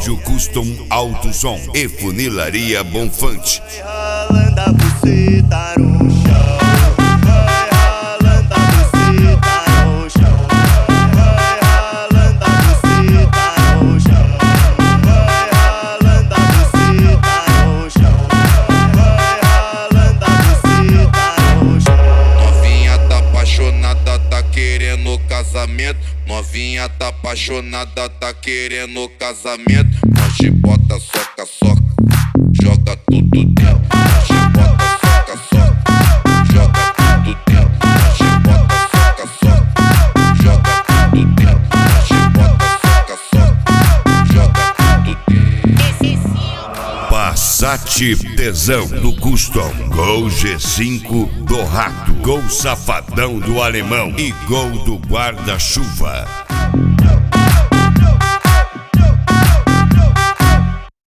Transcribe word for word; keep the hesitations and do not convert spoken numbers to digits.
Áudio Custom Alto Som e Funilaria Bonfante. Ralando a buceta no chão, vai ralando a buceta no chão, vai ralando a buceta no chão, vai ralando a buceta no chão, vai ralando a buceta no chão. Novinha tá apaixonada, tá querendo casamento. Novinha tá apaixonada, tá querendo casamento. Nós bota, soca, soca, joga tudo dentro. Nós bota, soca, soca, joga tudo dentro. Nós bota, soca, soca, joga tudo dentro. Nós bota, soca, soca, joga tudo dentro. Passat Tesão do Custom, Gol G cinco do Rato, Gol Safadão do Alemão e Gol do Guarda-Chuva.